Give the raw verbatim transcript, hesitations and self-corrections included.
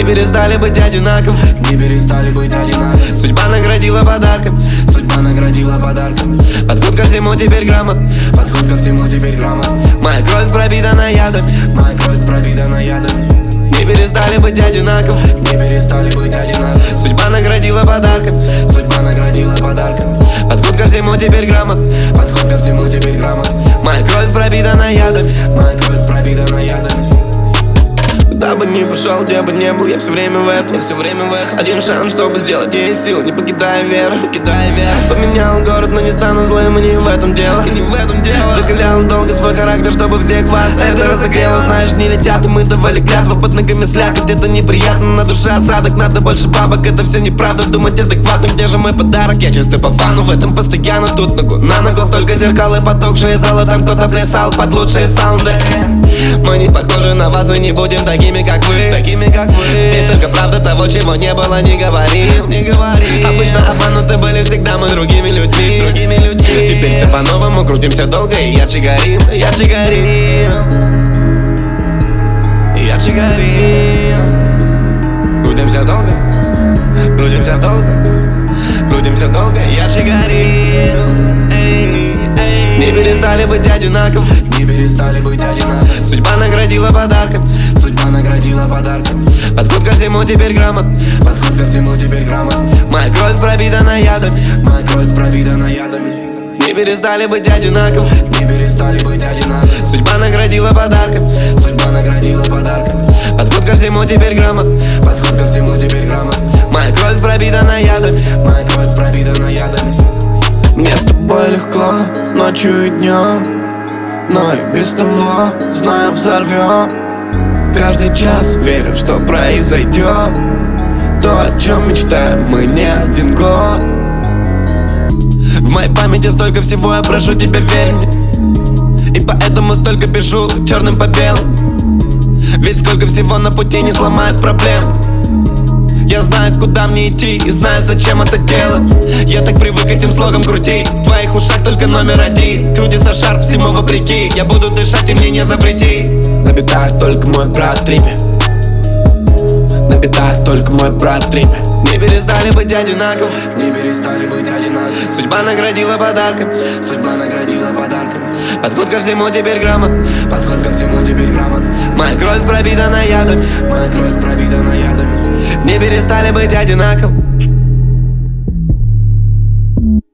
Не перестали быть одинаковы, не перестали быть одинаковы. Судьба наградила подарком, судьба наградила подарком. Подход ко всему теперь грамот, подход ко всему теперь грамот. Моя кровь пропитана ядом, моя кровь пропитана ядом. Не перестали быть одинаковы, не перестали быть одинаковы. Судьба наградила подарком, судьба наградила подарком. Подход ко всему теперь грамот, подход ко всему теперь грамот. Моя кровь пропитана ядом, моя кровь пропитана ядом. Куда бы ни пошел, где бы не был, я все время в этом, я все время в этом. Один шанс, чтобы сделать есть сил, не покидая веру, покидая веру. Поменял город, но не стану злым, и не в этом дело, и не в этом дело. Закалял долго свой характер, чтобы всех вас это разогрело. Знаешь, не летят, и мы давали клятвы, под ногами слякоть, где-то неприятно, на душе осадок. Надо больше бабок, это все неправда, думать адекватно. Где же мой подарок? Я чисто по фану, в этом постоянно. Тут ногу на ногу, столько зеркал и потухшие залы. Там кто-то плясал под лучшие саунды. Мы не похожи на вас, и не будем такими, как вы, такими, как вы. Здесь только правда того, чего не было, не говорим, не говорим. Обычно обмануты были всегда мы другими людьми, другими людьми. Теперь все по-новому, крутимся долго и ярче горим, ярче горим, ярче горим. Крутимся долго, крутимся долго, крутимся долго, ярче горим. Эй, эй. Не перестали быть одинаковы, не перестали быть одинаковы. Судьба наградила подарком, судьба наградила подарком. Подход ко всему теперь грамот, подход ко всему теперь грамот. Моя кровь пропитана ядом, моя кровь пропитана ядом. Не перестали быть одинаковы, не перестали быть одинаковы. Судьба наградила подарком, судьба наградила подарком. Подход ко всему теперь грамот, подход ко всему теперь грамот. Моя кровь пропитана ядом, моя кровь пропитана ядом. Мне с тобой легко, ночью и днем, но и без того, знаю, взорвем. Каждый час верю, что произойдет то, о чем мечтаем мы не один год. В моей памяти столько всего, я прошу тебя, верь мне. И поэтому столько пишу черным по белому. Ведь сколько всего на пути не сломает проблем. Я знаю, куда мне идти и знаю, зачем это делать. Я так привык этим слогом крутить. В твоих ушах только номер один. Крутится шар всему вопреки. Я буду дышать и мне не запрети. На битах только мой брат трипе. На битах только мой брат трипе. Не перестали быть одинаковы, не перестали быть одинаковы. Судьба наградила подарком, судьба наградила подарком. Подход ко всему теперь грамот, подход ко всему теперь грамот. Моя кровь пропитана ядом, моя кровь пропитана ядом. Не перестали быть одинаковы,